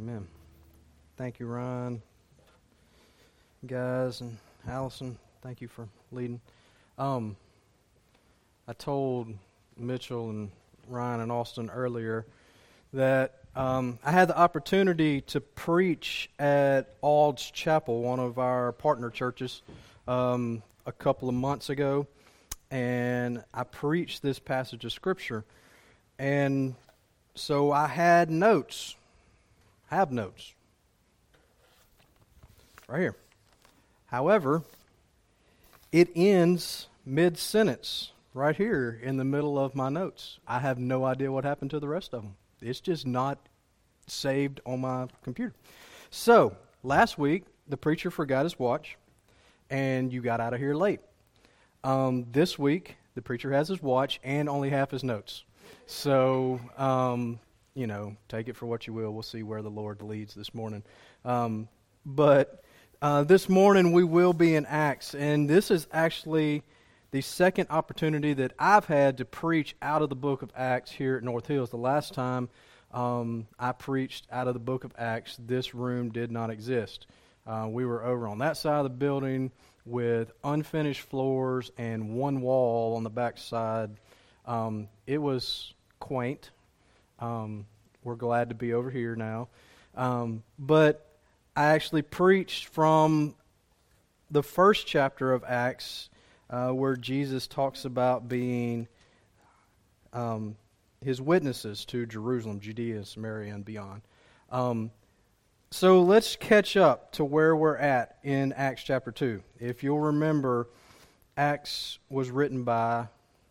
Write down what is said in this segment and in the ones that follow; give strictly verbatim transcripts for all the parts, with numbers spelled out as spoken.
Amen. Thank you, Ryan, guys, and Allison. Thank you for leading. Um, I told Mitchell and Ryan and Austin earlier that um, I had the opportunity to preach at Ald's Chapel, one of our partner churches, um, a couple of months ago, and I preached this passage of Scripture. And so I had notes. I have notes. Right here. However, it ends mid-sentence right here in the middle of my notes. I have no idea what happened to the rest of them. It's just not saved on my computer. So, last week, the preacher forgot his watch, and you got out of here late. Um, this week, the preacher has his watch and only half his notes. So, um, you know, take it for what you will. We'll see where the Lord leads this morning. Um, but uh, this morning we will be in Acts, and this is actually the second opportunity that I've had to preach out of the book of Acts here at North Hills. The last time um, I preached out of the book of Acts, this room did not exist. Uh, we were over on that side of the building with unfinished floors and one wall on the back side. Um, it was quaint. Um, we're glad to be over here now. Um, but I actually preached from the first chapter of Acts uh, where Jesus talks about being um, his witnesses to Jerusalem, Judea, Samaria, and beyond. Um, so let's catch up to where we're at in Acts chapter two. If you'll remember, Acts was written by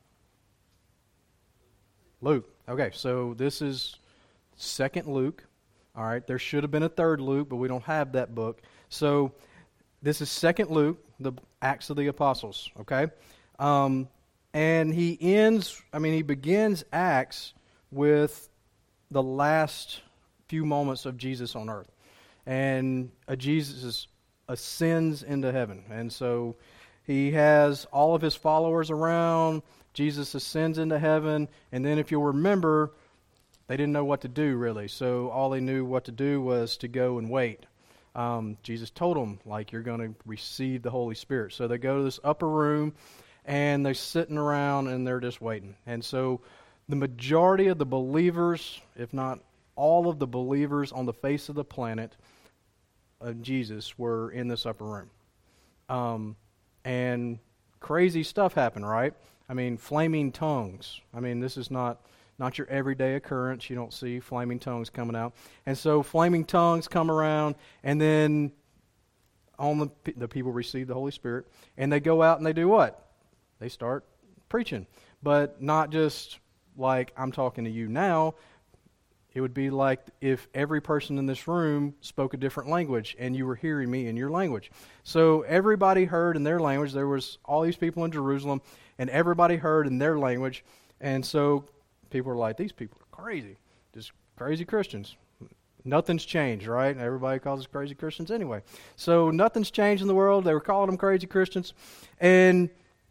Luke. Okay, so this is Second Luke. All right, there should have been a third Luke, but we don't have that book. So this is Second Luke, the Acts of the Apostles. Okay, um, and he ends. I mean, he begins Acts with the last few moments of Jesus on earth, and uh, Jesus ascends into heaven, and so he has all of his followers around. Jesus ascends into heaven, and then if you'll remember, they didn't know what to do, really. So all they knew what to do was to go and wait. Um, Jesus told them, like, you're going to receive the Holy Spirit. So they go to this upper room, and they're sitting around, and they're just waiting. And so the majority of the believers, if not all of the believers on the face of the planet of Jesus, were in this upper room. Um, and crazy stuff happened, right? I mean, flaming tongues. I mean, this is not, not your everyday occurrence. You don't see flaming tongues coming out. And so flaming tongues come around, and then all the, the people receive the Holy Spirit, and they go out and they do what? They start preaching. But not just like I'm talking to you now. It would be like if every person in this room spoke a different language and you were hearing me in your language. So everybody heard in their language. There was all these people in Jerusalem, and everybody heard in their language. And so people were like, these people are crazy. Just crazy Christians. Nothing's changed, right? Everybody calls us crazy Christians anyway. So nothing's changed in the world. They were calling them crazy Christians. And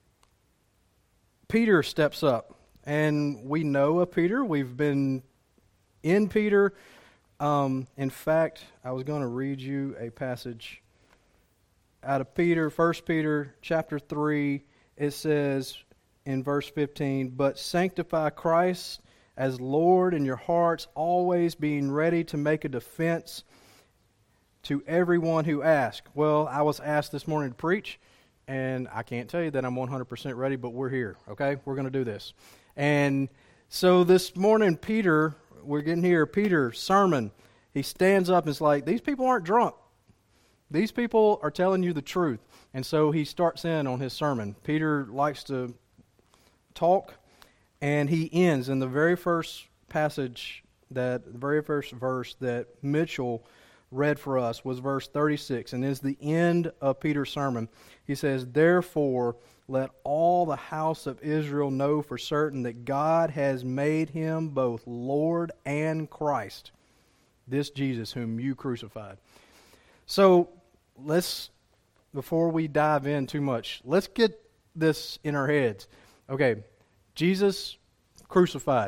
Peter steps up. And we know of Peter. We've been in Peter. Um, in fact, I was going to read you a passage out of Peter, First Peter chapter three. It says in verse fifteen, but sanctify Christ as Lord in your hearts, always being ready to make a defense to everyone who asks. Well, I was asked this morning to preach, and I can't tell you that I'm one hundred percent ready, but we're here, okay? We're going to do this. And so this morning, Peter... We're getting here, Peter's sermon. He stands up and is like, these people aren't drunk. These people are telling you the truth. And so he starts in on his sermon. Peter likes to talk, and he ends in the very first passage, that the very first verse that Mitchell read for us was verse thirty-six, and is the end of Peter's sermon. He says, therefore, let all the house of Israel know for certain that God has made him both Lord and Christ, this Jesus whom you crucified. So let's, before we dive in too much, let's get this in our heads. Okay, Jesus crucified.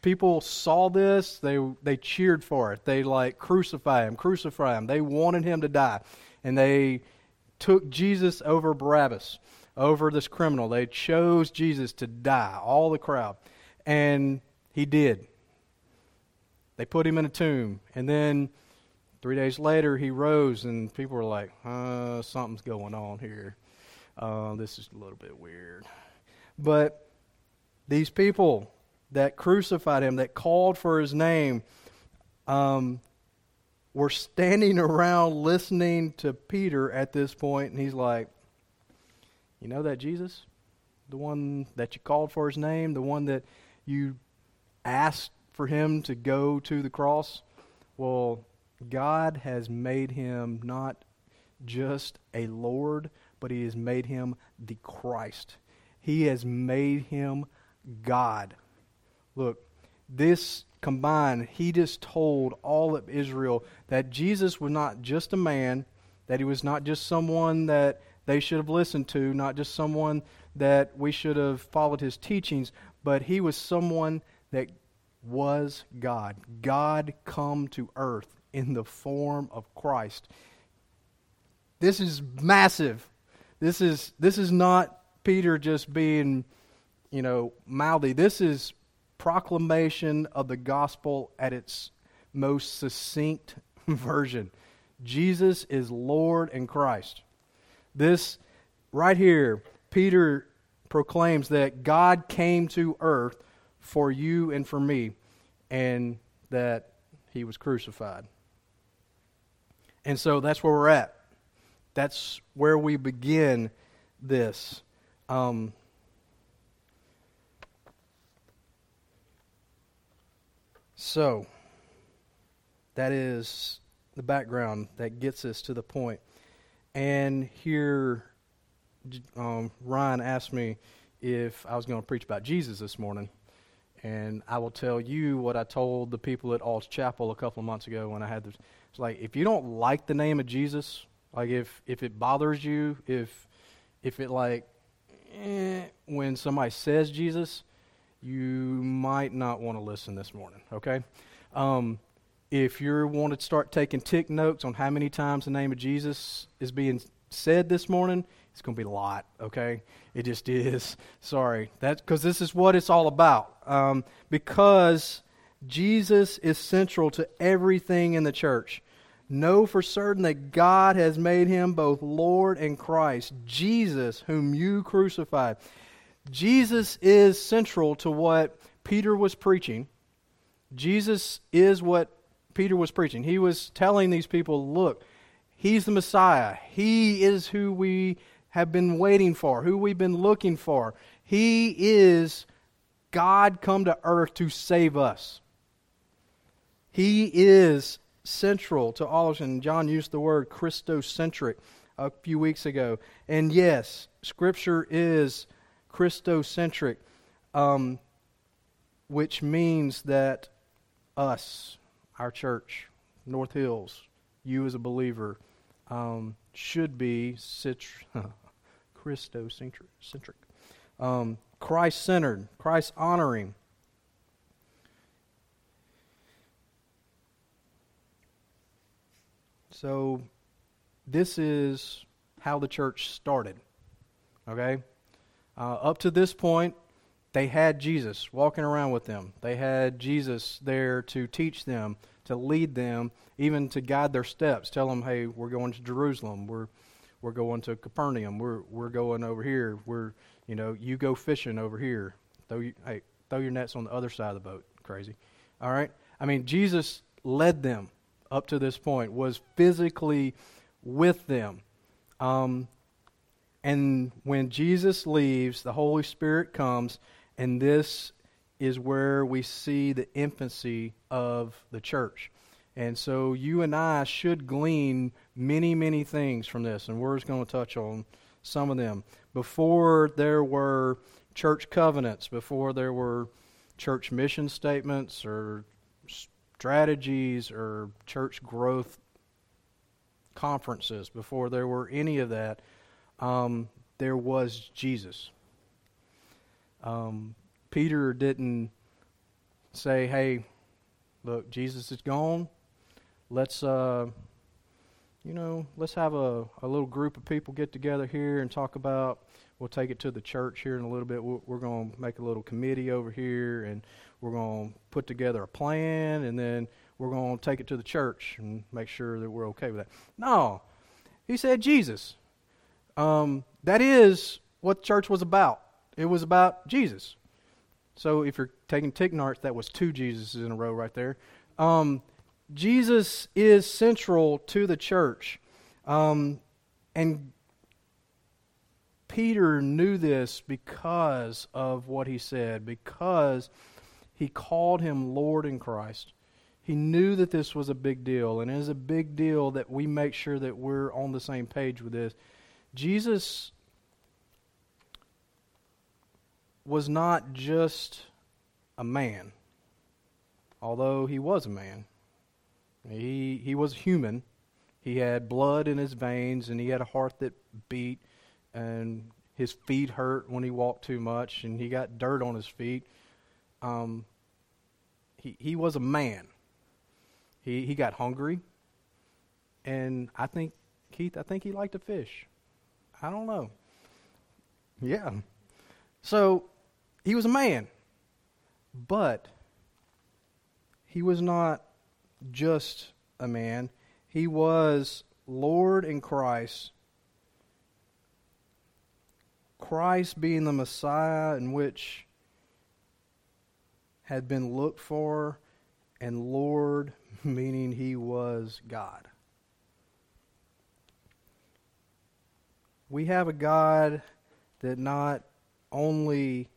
people saw this, they they cheered for it. They like, crucify him, crucify him. They wanted him to die. And they took Jesus over Barabbas, over this criminal. They chose Jesus to die, all the crowd. And he did. They put him in a tomb. And then three days later, he rose, and people were like, uh, something's going on here. Uh, this is a little bit weird. But these people that crucified him, that called for his name, um, were standing around listening to Peter at this point, and he's like, you know that Jesus? The one that you called for his name? The one that you asked for him to go to the cross? Well, God has made him not just a Lord, but he has made him the Christ. He has made him God. Look, this combined, he just told all of Israel that Jesus was not just a man, that he was not just someone that they should have listened to, not just someone that we should have followed his teachings, but he was someone that was God. God come to earth in the form of Christ. This is massive. This is this is not Peter just being, you know, mouthy. This is proclamation of the gospel at its most succinct version. Jesus is Lord and Christ. This right here, Peter proclaims that God came to earth for you and for me, and that he was crucified. And so that's where we're at. That's where we begin this. Um, so, that is the background that gets us to the point. And here, um, Ryan asked me if I was going to preach about Jesus this morning. And I will tell you what I told the people at Alts Chapel a couple of months ago when I had this. It's like, if you don't like the name of Jesus, like if, if it bothers you, if if it like, eh, when somebody says Jesus, you might not want to listen this morning, okay? Um, if you want to start taking tick notes on how many times the name of Jesus is being said this morning, it's going to be a lot, okay? It just is. Sorry. That's because this is what it's all about. Um, because Jesus is central to everything in the church. Know for certain that God has made him both Lord and Christ, Jesus, whom you crucified. Jesus is central to what Peter was preaching. Jesus is what Peter was preaching. He was telling these people, look, he's the Messiah. He is who we have been waiting for, who we've been looking for. He is God come to earth to save us. He is central to all of us. And John used the word Christocentric a few weeks ago. And yes, Scripture is Christocentric, um, which means that us, our church, North Hills, you as a believer, um, should be citr- Christocentric, um, Christ-centered, Christ-honoring. So this is how the church started, okay? Uh, up to this point, they had Jesus walking around with them. They had Jesus there to teach them, to lead them, even to guide their steps. Tell them, hey, we're going to Jerusalem. We're we're going to Capernaum. We're we're going over here. We're you know you go fishing over here. Throw you, hey throw your nets on the other side of the boat. Crazy, all right. I mean, Jesus led them up to this point. Was physically with them. Um, and when Jesus leaves, the Holy Spirit comes, and this is where we see the infancy of the church. And so you and I should glean many, many things from this, and we're just going to touch on some of them. Before there were church covenants, before there were church mission statements or strategies or church growth conferences, before there were any of that, um, there was Jesus. Um, Peter didn't say, hey, look, Jesus is gone. Let's, uh, you know, let's have a, a little group of people get together here and talk about, we'll take it to the church here in a little bit. We're, we're going to make a little committee over here, and we're going to put together a plan, and then we're going to take it to the church and make sure that we're okay with that. No. He said Jesus. Um, that is what church was about. It was about Jesus. So if you're taking tick marks, that was two Jesuses in a row right there. Um, Jesus is central to the church. Um, and Peter knew this because of what he said, because he called him Lord in Christ. He knew that this was a big deal, and it is a big deal that we make sure that we're on the same page with this. Jesus was not just a man, although he was a man. He he was human. He had blood in his veins, and he had a heart that beat, and his feet hurt when he walked too much, and he got dirt on his feet. Um, he he was a man. He he got hungry, and I think, Keith, I think he liked to fish. I don't know. Yeah. So, he was a man, but he was not just a man. He was Lord in Christ. Christ being the Messiah in which had been looked for, and Lord meaning he was God. We have a God that not only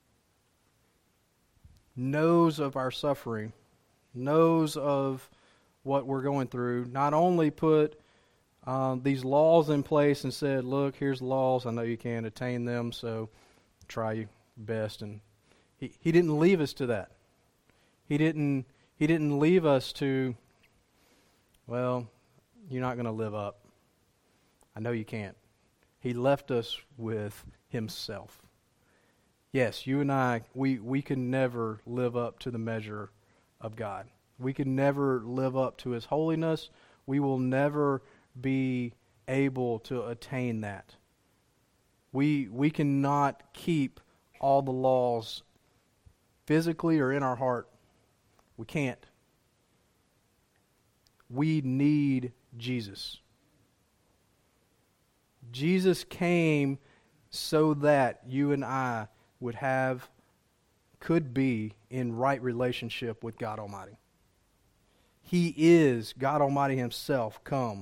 knows of our suffering, knows of what we're going through, not only put um, these laws in place and said, look, here's the laws, I know you can't attain them, so try your best. And he, he didn't leave us to that. He didn't He didn't leave us to, well, you're not going to live up. I know you can't. He left us with himself. Yes, you and I, we, we can never live up to the measure of God. We can never live up to his holiness. We will never be able to attain that. We, we cannot keep all the laws physically or in our heart. We can't. We need Jesus. Jesus came so that you and I would have, could be in right relationship with God Almighty. He is God Almighty himself come.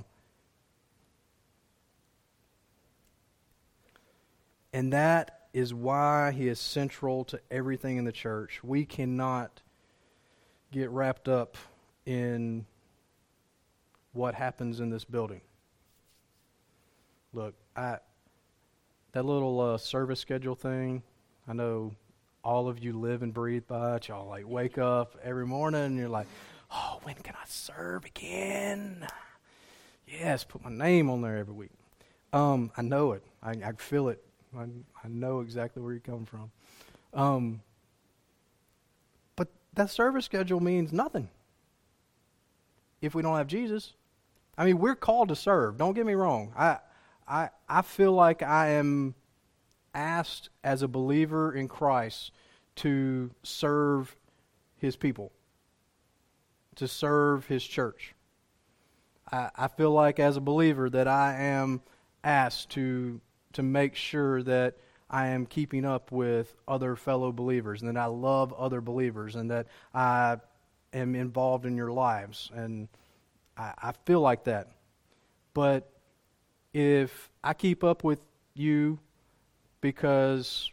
And that is why he is central to everything in the church. We cannot get wrapped up in what happens in this building. Look, I that little uh, service schedule thing, I know all of you live and breathe by it. Y'all like wake up every morning and you're like, oh, when can I serve again? Yes, put my name on there every week. Um, I know it. I, I feel it. I, I know exactly where you're coming from. Um, but that service schedule means nothing if we don't have Jesus. I mean, we're called to serve. Don't get me wrong. I, I, I feel like I am asked as a believer in Christ to serve his people, to serve his church. I, I feel like as a believer that I am asked to to make sure that I am keeping up with other fellow believers and that I love other believers and that I am involved in your lives. And I, I feel like that. But if I keep up with you because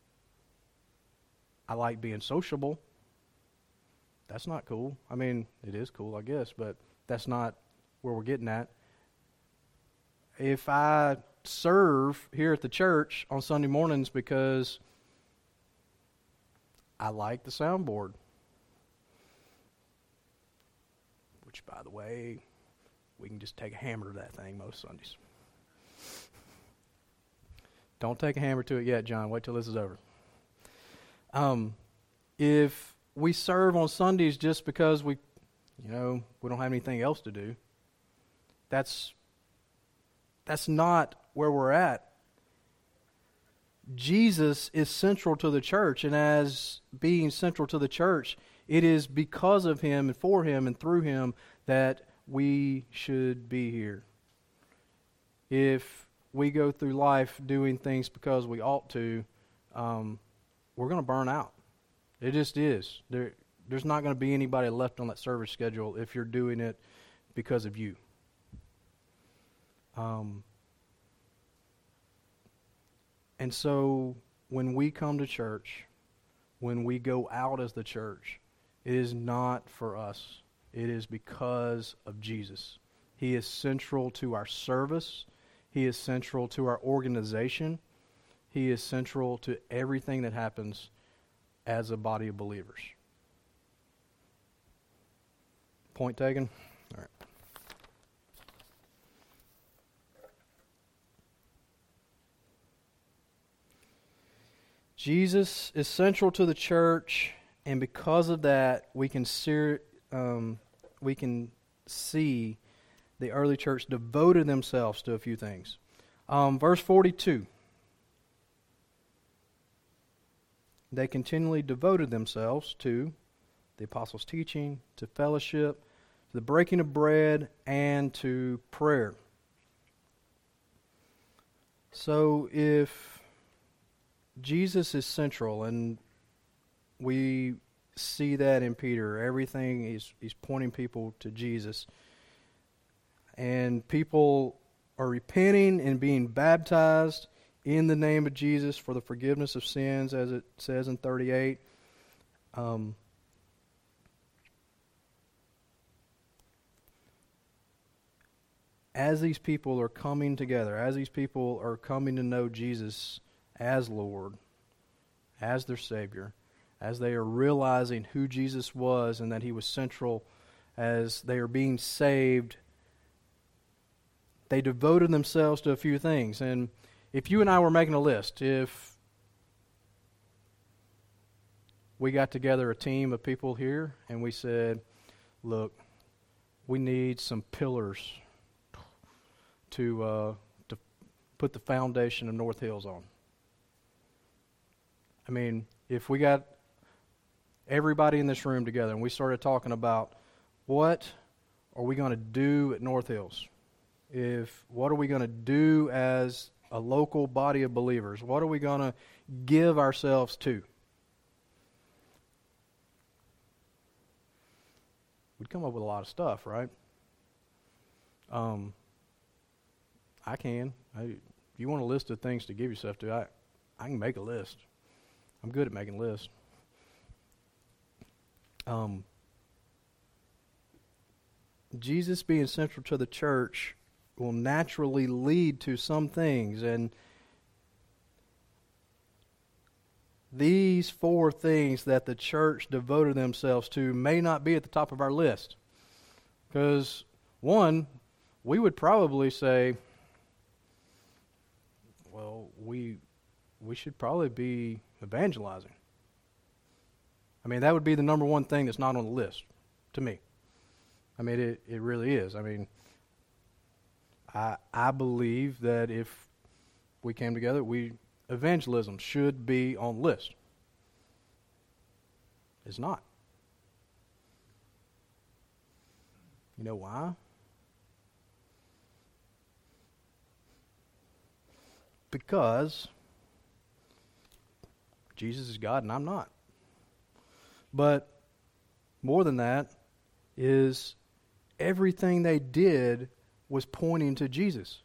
I like being sociable, that's not cool. I mean, it is cool, I guess, but that's not where we're getting at. If I serve here at the church on Sunday mornings because I like the soundboard, which, by the way, we can just take a hammer to that thing most Sundays. Don't take a hammer to it yet, John. Wait till this is over. Um, if we serve on Sundays just because we, you know, we don't have anything else to do. That's that's not where we're at. Jesus is central to the church, and as being central to the church, it is because of Him and for Him and through Him that we should be here. If we go through life doing things because we ought to, um, we're going to burn out. It just is. There, there's not going to be anybody left on that service schedule if you're doing it because of you. Um, and so when we come to church, when we go out as the church, it is not for us. It is because of Jesus. He is central to our service. He is central to our organization. He is central to everything that happens as a body of believers. Point taken? All right. Jesus is central to the church, and because of that, we can see, um, we can see the early church devoted themselves to a few things. Um, verse forty-two. They continually devoted themselves to the apostles' teaching, to fellowship, to the breaking of bread, and to prayer. So if Jesus is central, and we see that in Peter, everything he's, he's pointing people to Jesus, and people are repenting and being baptized in the name of Jesus for the forgiveness of sins, as it says in thirty-eight. Um, as these people are coming together, as these people are coming to know Jesus as Lord, as their Savior, as they are realizing who Jesus was and that He was central, as they are being saved, they devoted themselves to a few things. And if you and I were making a list, if we got together a team of people here and we said, look, we need some pillars to uh, to put the foundation of North Hills on. I mean, if we got everybody in this room together and we started talking about what are we going to do at North Hills? If what are we going to do as a local body of believers? What are we going to give ourselves to? We'd come up with a lot of stuff, right? Um, I can. I, if you want a list of things to give yourself to, I, I can make a list. I'm good at making lists. Um, Jesus being central to the church will naturally lead to some things, and these four things that the church devoted themselves to may not be at the top of our list. Because, one, we would probably say, well, we we should probably be evangelizing. I mean, that would be the number one thing that's not on the list, to me. I mean, it, it really is. I mean, I I believe that if we came together, we evangelism should be on the list. It's not. You know why? Because Jesus is God and I'm not. But more than that is everything they did was pointing to Jesus.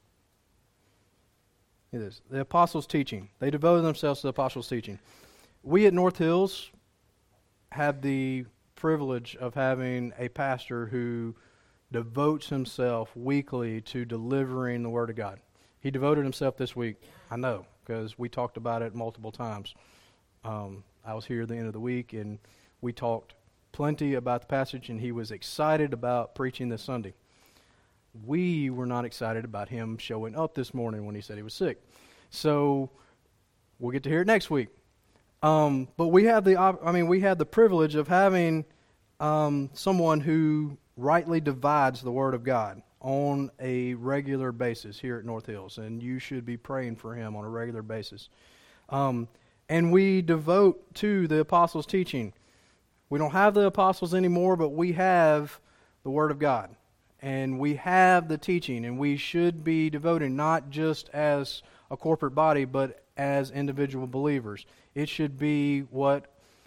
It is. The apostles' teaching. They devoted themselves to the apostles' teaching. We at North Hills have the privilege of having a pastor who devotes himself weekly to delivering the Word of God. He devoted himself this week, I know, because we talked about it multiple times. Um, I was here at the end of the week, and we talked plenty about the passage, and he was excited about preaching this Sunday. We were not excited about him showing up this morning when he said he was sick. So we'll get to hear it next week. Um, but we have the, op- I mean, we have the privilege of having um, someone who rightly divides the Word of God on a regular basis here at North Hills, and you should be praying for him on a regular basis. Um, and we devote to the apostles' teaching. We don't have the apostles anymore, but we have the Word of God, and we have the teaching, and we should be devoting not just as a corporate body, but as individual believers. It should be what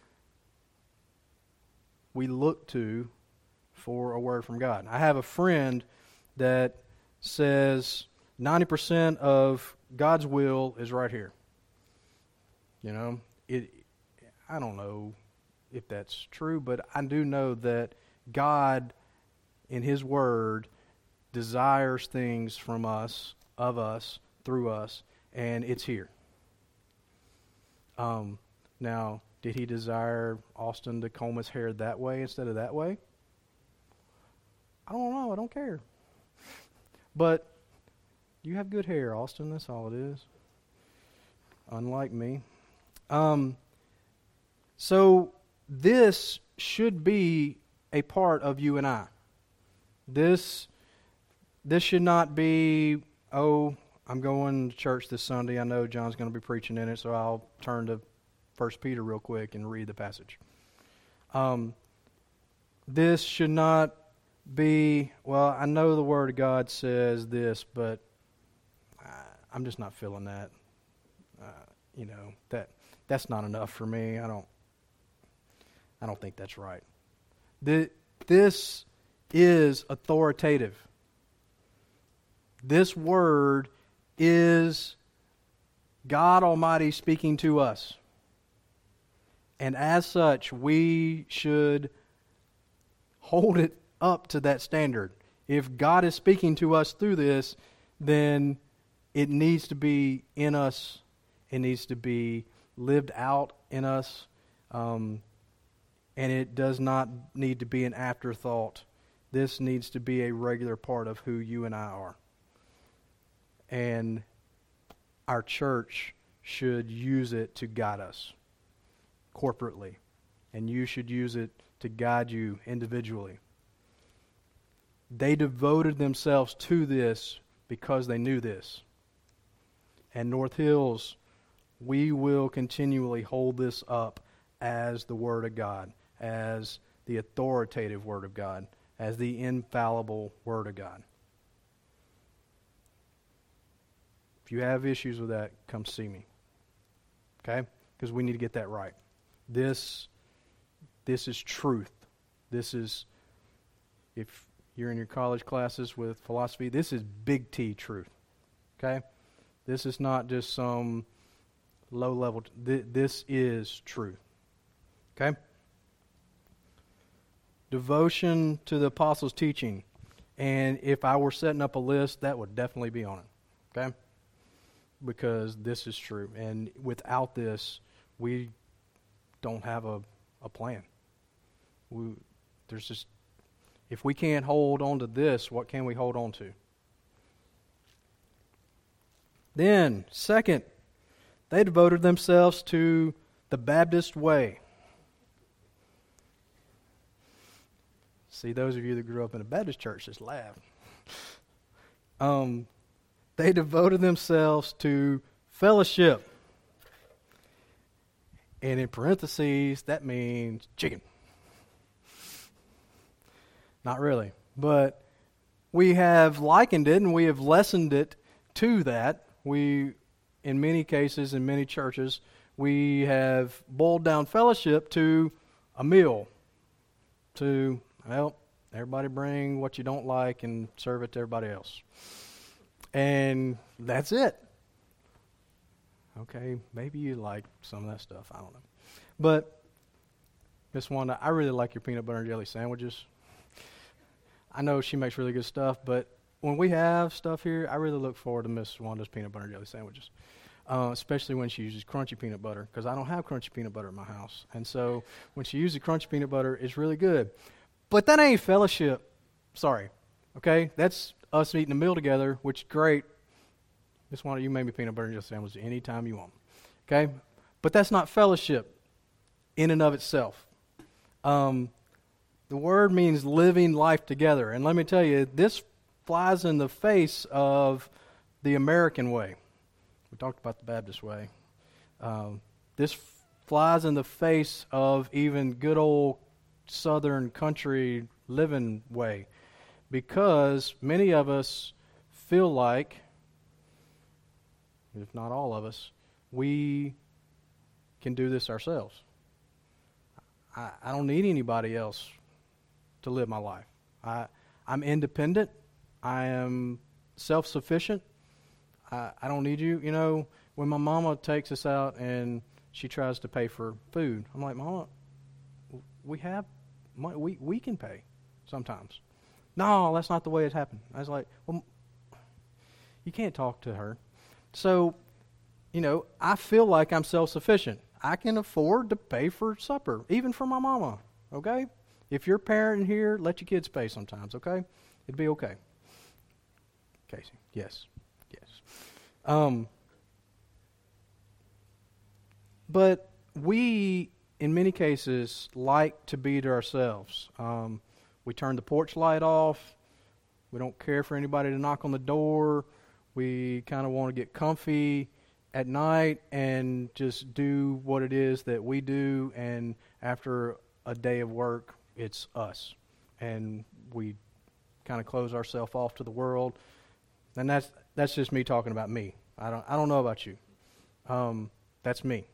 we look to for a word from God. I have a friend that says ninety percent of God's will is right here. You know, it. I don't know if that's true, but I do know that God, in His Word, desires things from us, of us, through us, and it's here. Um, now, did He desire Austin to comb his hair that way instead of that way? I don't know. I don't care. But you have good hair, Austin. That's all it is. Unlike me. Um, so this should be a part of you and I. This, this should not be, oh, I'm going to church this Sunday. I know John's going to be preaching in it, so I'll turn to First Peter real quick and read the passage. Um, this should not be, well, I know the Word of God says this, but I, I'm just not feeling that. Uh, you know, that that's not enough for me. I don't I don't think that's right. The, this is authoritative. This Word is God Almighty speaking to us. And as such, we should hold it up to that standard. If God is speaking to us through this, then it needs to be in us. It needs to be lived out in us. Um, and it does not need to be an afterthought. This needs to be a regular part of who you and I are. And our church should use it to guide us corporately. And you should use it to guide you individually. They devoted themselves to this because they knew this. And North Hills, we will continually hold this up as the Word of God, as the authoritative Word of God, as the infallible Word of God. If you have issues with that, come see me. Okay? Because we need to get that right. This, this is truth. This is, if you're in your college classes with philosophy, this is big T truth. Okay? This is not just some low level. Th- this is truth. Okay? Devotion to the apostles' teaching. And if I were setting up a list, that would definitely be on it. Okay? Because this is true. And without this, we don't have a, a plan. We, there's just, if we can't hold on to this, what can we hold on to? Then, second, they devoted themselves to the Baptist way. See, those of you that grew up in a Baptist church just laugh. um, they devoted themselves to fellowship. And in parentheses, that means chicken. Not really. But we have likened it and we have lessened it to that. We, in many cases, in many churches, we have boiled down fellowship to a meal. To, well, everybody bring what you don't like and serve it to everybody else. And that's it. Okay, maybe you like some of that stuff. I don't know. But, Miss Wanda, I really like your peanut butter and jelly sandwiches. I know she makes really good stuff, but when we have stuff here, I really look forward to Miss Wanda's peanut butter and jelly sandwiches, uh, especially when she uses crunchy peanut butter, because I don't have crunchy peanut butter in my house. And so when she uses crunchy peanut butter, it's really good. But that ain't fellowship. Sorry. Okay? That's us eating a meal together, which is great. Miss Wanda, you make me peanut butter and jelly sandwiches anytime you want. Okay? But that's not fellowship in and of itself. Um, the word means living life together. And let me tell you, this flies in the face of the American way. We talked about the Baptist way. Um, this flies in the face of even good old Southern country living way, because many of us feel like, if not all of us, we can do this ourselves. I, I don't need anybody else to live my life. I, I'm independent. I am self-sufficient. I, I don't need you. You know, when my mama takes us out and she tries to pay for food, I'm like, Mama, we have money. We, we can pay sometimes. No, that's not the way it happened. I was like, well, you can't talk to her. So, you know, I feel like I'm self-sufficient. I can afford to pay for supper, even for my mama, okay? If you're a parent here, let your kids pay sometimes, okay? It'd be okay. Casey, yes, yes. Um, but we, in many cases, like to be to ourselves. Um, we turn the porch light off. We don't care for anybody to knock on the door. We kind of want to get comfy at night and just do what it is that we do, and after a day of work, it's us. And we kind of close ourselves off to the world. And that's that's just me talking about me. I don't I don't know about you. Um, that's me.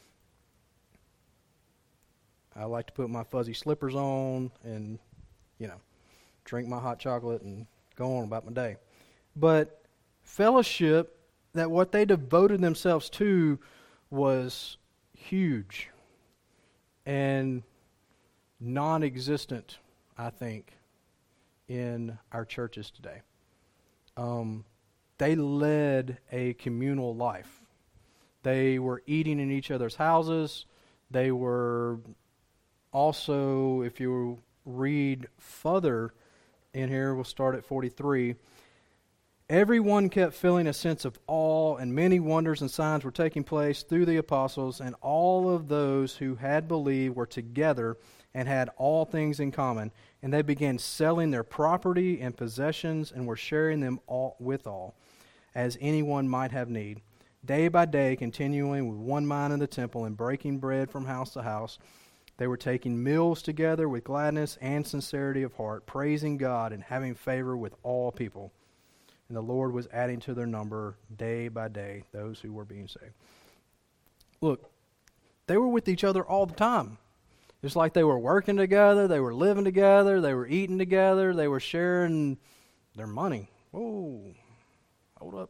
I like to put my fuzzy slippers on and, you know, drink my hot chocolate and go on about my day. But fellowship, that what they devoted themselves to was huge and non-existent, I think, in our churches today. Um, they led a communal life. They were eating in each other's houses. They were also, if you read further in here, we'll start at forty-three. Everyone kept feeling a sense of awe, and many wonders and signs were taking place through the apostles, and all of those who had believed were together and had all things in common. And they began selling their property and possessions and were sharing them all with all, as anyone might have need. Day by day, continuing with one mind in the temple and breaking bread from house to house, they were taking meals together with gladness and sincerity of heart, praising God and having favor with all people. And the Lord was adding to their number day by day those who were being saved. Look, they were with each other all the time. It's like they were working together, they were living together, they were eating together, they were sharing their money. Whoa, hold up.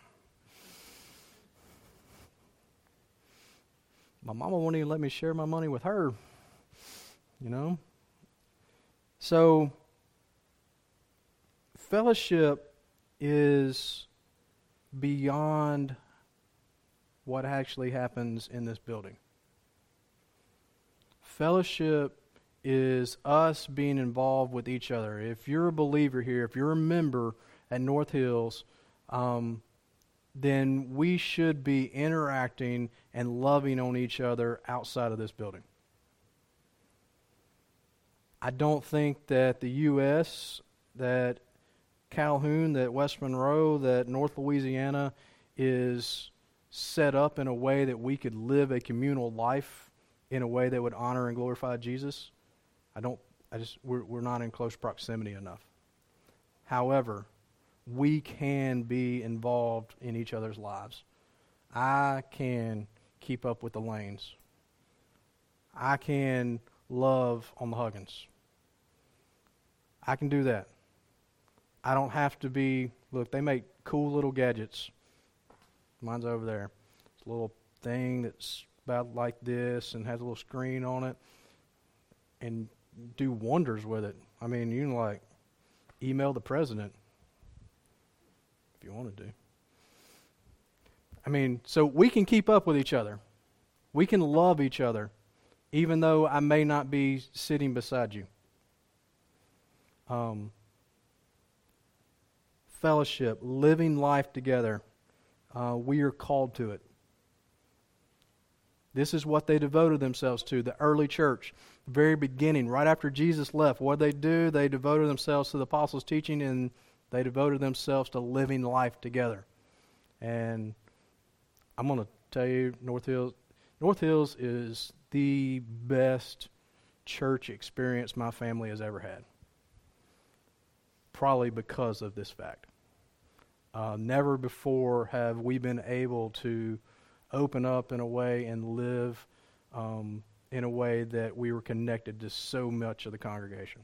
My mama won't even let me share my money with her, you know? So, fellowship is beyond what actually happens in this building. Fellowship is us being involved with each other. If you're a believer here, if you're a member at North Hills, um, then we should be interacting and loving on each other outside of this building. I don't think that the U S, that Calhoun, that West Monroe, that North Louisiana is set up in a way that we could live a communal life in a way that would honor and glorify Jesus. I don't, I just, we're, we're not in close proximity enough. However, we can be involved in each other's lives. I can keep up with the lanes. I can love on the Huggins. I can do that. I don't have to be, look, they make cool little gadgets. Mine's over there. It's a little thing that's about like this and has a little screen on it, and do wonders with it. I mean, you can like email the president if you wanted to. I mean, so we can keep up with each other. We can love each other, even though I may not be sitting beside you. Um, fellowship, living life together, uh, we are called to it. This is what they devoted themselves to, the early church, the very beginning, right after Jesus left. What did they do? They devoted themselves to the apostles' teaching, and they devoted themselves to living life together. And I'm going to tell you, North Hills, North Hills is the best church experience my family has ever had. Probably because of this fact. Uh, never before have we been able to open up in a way and live um, in a way that we were connected to so much of the congregation.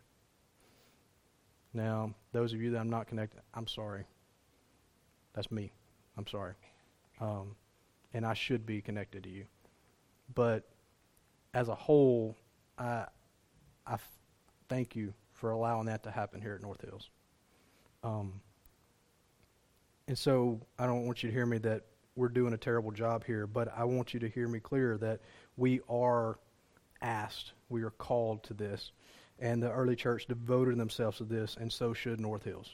Now, those of you that I'm not connected, I'm sorry. That's me. I'm sorry. Um, and I should be connected to you. But as a whole, I, I f- thank you for allowing that to happen here at North Hills. Um, and so I don't want you to hear me that we're doing a terrible job here, but I want you to hear me clear that we are asked, we are called to this, and the early church devoted themselves to this, and so should North Hills.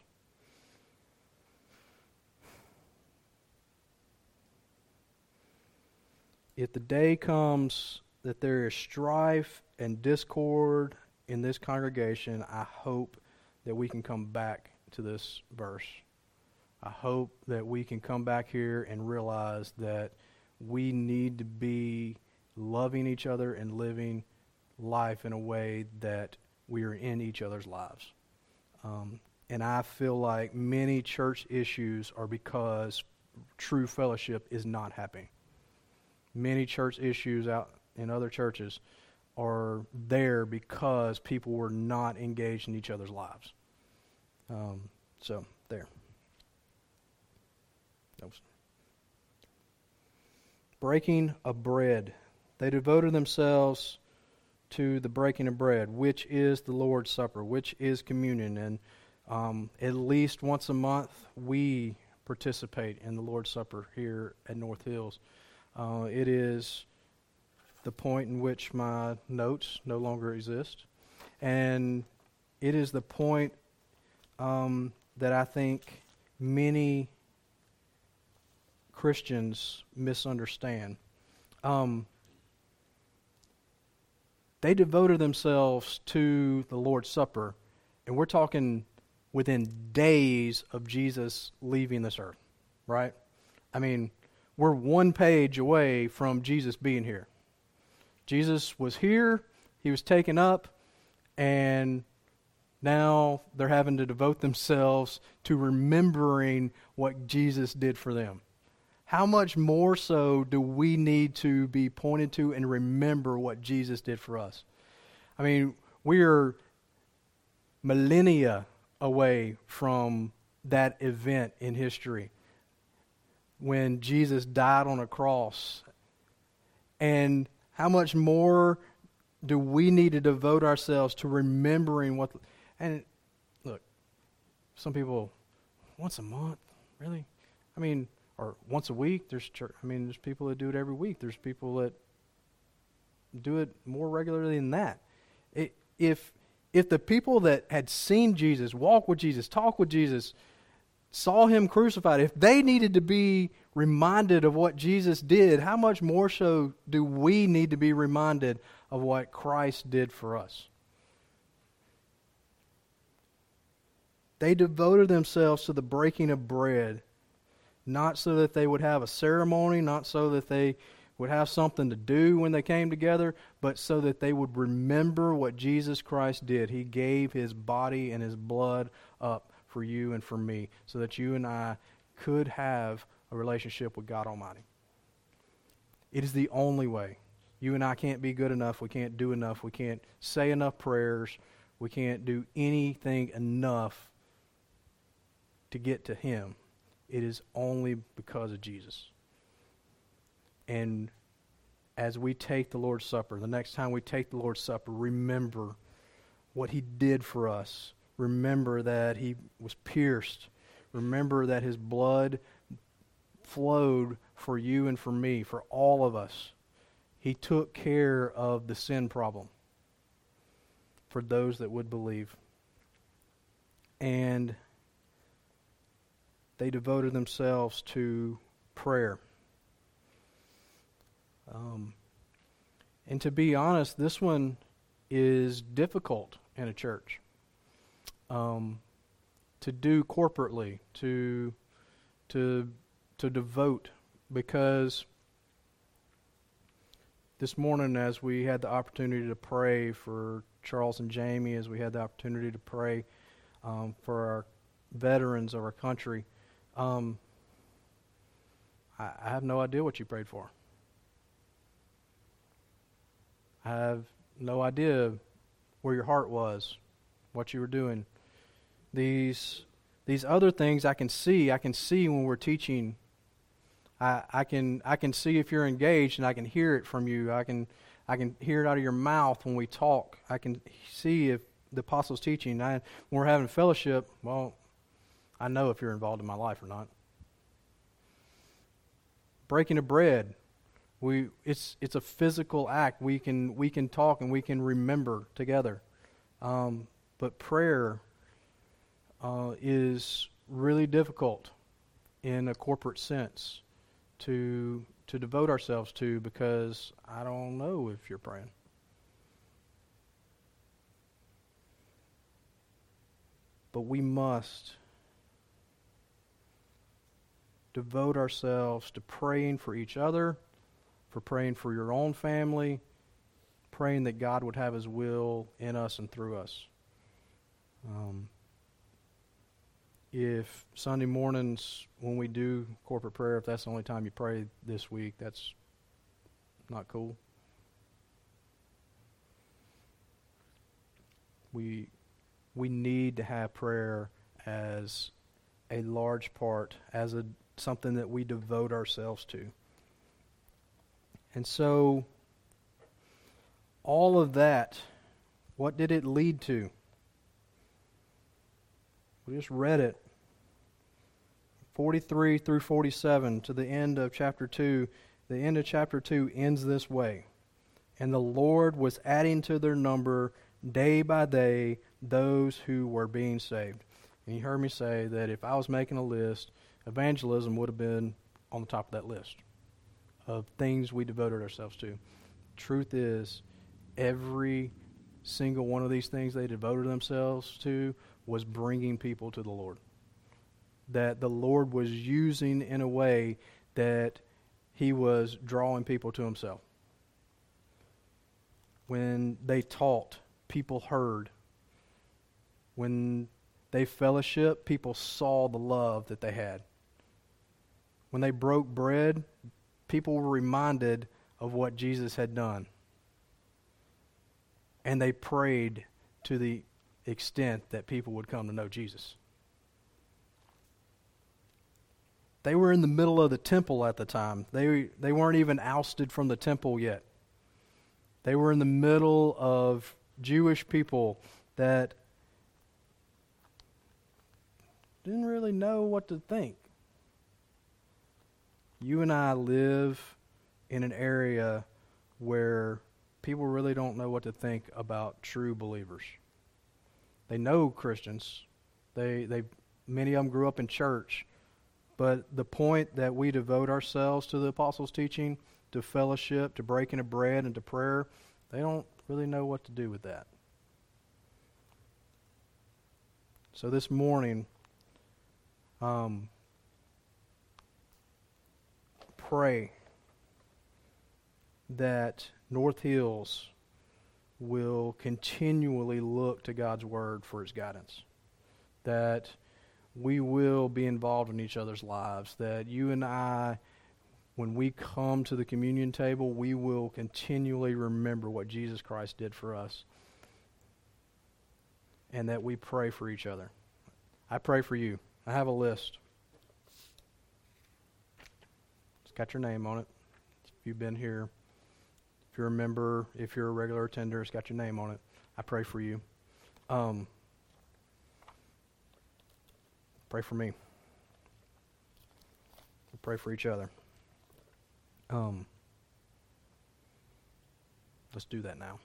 If the day comes that there is strife and discord in this congregation, I hope that we can come back to this verse. I hope that we can come back here and realize that we need to be loving each other and living life in a way that we are in each other's lives. Um, and I feel like many church issues are because true fellowship is not happening. Many church issues out in other churches are there because people were not engaged in each other's lives. Um, so, there. Breaking of bread. They devoted themselves to the breaking of bread, which is the Lord's Supper, which is communion. And um, at least once a month, we participate in the Lord's Supper here at North Hills. Uh, it is the point in which my notes no longer exist. And it is the point um, that I think many Christians misunderstand. Um, they devoted themselves to the Lord's Supper, and we're talking within days of Jesus leaving this earth, right? I mean, we're one page away from Jesus being here. Jesus was here, he was taken up, and now they're having to devote themselves to remembering what Jesus did for them. How much more so do we need to be pointed to and remember what Jesus did for us? I mean, we are millennia away from that event in history when Jesus died on a cross. And how much more do we need to devote ourselves to remembering what... And look, some people, once a month? Really? I mean... Or once a week, there's church. I mean, there's people that do it every week. There's people that do it more regularly than that. It, if if the people that had seen Jesus, walk with Jesus, talk with Jesus, saw him crucified, if they needed to be reminded of what Jesus did, how much more so do we need to be reminded of what Christ did for us? They devoted themselves to the breaking of bread, not so that they would have a ceremony, not so that they would have something to do when they came together, but so that they would remember what Jesus Christ did. He gave his body and his blood up for you and for me, so that you and I could have a relationship with God Almighty. It is the only way. You and I can't be good enough. We can't do enough. We can't say enough prayers. We can't do anything enough to get to him. It is only because of Jesus. And as we take the Lord's Supper, the next time we take the Lord's Supper, remember what he did for us. Remember that he was pierced. Remember that his blood flowed for you and for me, for all of us. He took care of the sin problem for those that would believe. And they devoted themselves to prayer. Um, And to be honest, this one is difficult in a church um, to do corporately, to to to devote, because this morning, as we had the opportunity to pray for Charles and Jamie, as we had the opportunity to pray um, for our veterans of our country, um, I, I have no idea what you prayed for. I have no idea where your heart was, what you were doing. These these other things I can see. I can see when we're teaching. I, I can I can see if you're engaged, and I can hear it from you. I can I can hear it out of your mouth when we talk. I can see if the apostle's teaching. I, when we're having fellowship, well, I know if you're involved in my life or not. Breaking of bread. We it's it's a physical act. We can we can talk and we can remember together, um, but prayer uh, is really difficult in a corporate sense to to devote ourselves to, because I don't know if you're praying. But we must devote ourselves to praying for each other, for praying for your own family, praying that God would have His will in us and through us. Um, if Sunday mornings, when we do corporate prayer, if that's the only time you pray this week, that's not cool. We we need to have prayer as a large part, as a something that we devote ourselves to. And so, all of that, what did it lead to? We just read it. forty-three through forty-seven to the end of chapter two. The end of chapter two ends this way. And the Lord was adding to their number day by day those who were being saved. And you heard me say that if I was making a list, evangelism would have been on the top of that list of things we devoted ourselves to. Truth is, every single one of these things they devoted themselves to was bringing people to the Lord. That the Lord was using in a way that He was drawing people to Himself. When they taught, people heard. When they fellowshiped, people saw the love that they had. When they broke bread, people were reminded of what Jesus had done. And they prayed to the extent that people would come to know Jesus. They were in the middle of the temple at the time. They they weren't even ousted from the temple yet. They were in the middle of Jewish people that didn't really know what to think. You and I live in an area where people really don't know what to think about true believers. They know Christians. They they many of them grew up in church. But the point that we devote ourselves to the apostles' teaching, to fellowship, to breaking of bread, and to prayer, they don't really know what to do with that. So this morning, um, pray that North Hills will continually look to God's Word for its guidance. That we will be involved in each other's lives. That you and I, when we come to the communion table, we will continually remember what Jesus Christ did for us. And that we pray for each other. I pray for you. I have a list. It's got your name on it. If you've been here, if you're a member, if you're a regular attender, it's got your name on it. I pray for you. Um, pray for me. We pray for each other. Um, let's do that now.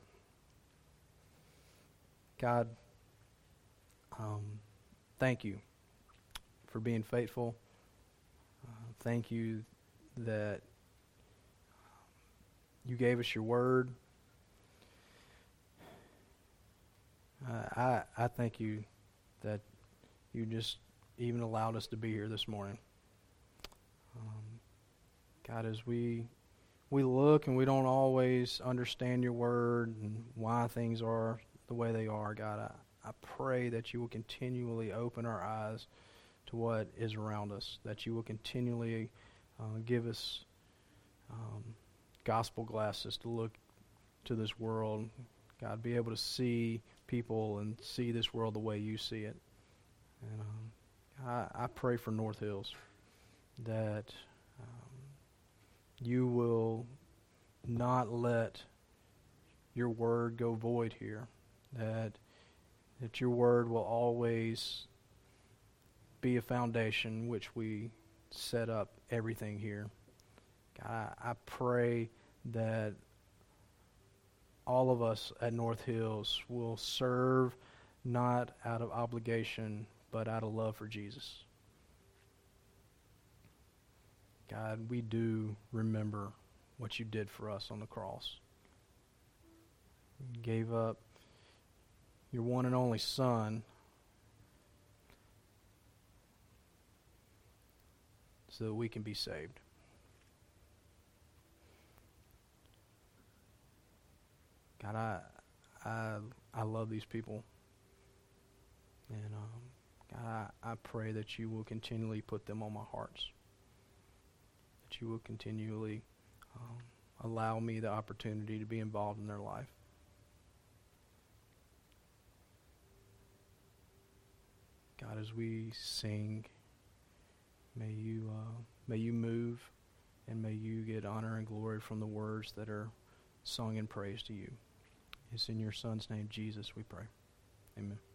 God, um, thank you for being faithful. Uh, thank you that you gave us your word. Uh, I I thank you that you just even allowed us to be here this morning. Um, God, as we we look and we don't always understand your word and why things are the way they are, God, I, I pray that you will continually open our eyes to what is around us, that you will continually uh, give us um, gospel glasses to look to this world. God, be able to see people and see this world the way you see it. And um, I, I pray for North Hills that um, you will not let your word go void here, that that your word will always be a foundation which we set up everything here. God, I, I pray that all of us at North Hills will serve not out of obligation, but out of love for Jesus. God, we do remember what you did for us on the cross. You gave up your one and only Son so that we can be saved. God, I I I love these people, and um, God, I, I pray that you will continually put them on my hearts, that you will continually um, allow me the opportunity to be involved in their life. God, as we sing, may you uh, may you move, and may you get honor and glory from the words that are sung in praise to you. It's in your Son's name, Jesus, we pray. Amen.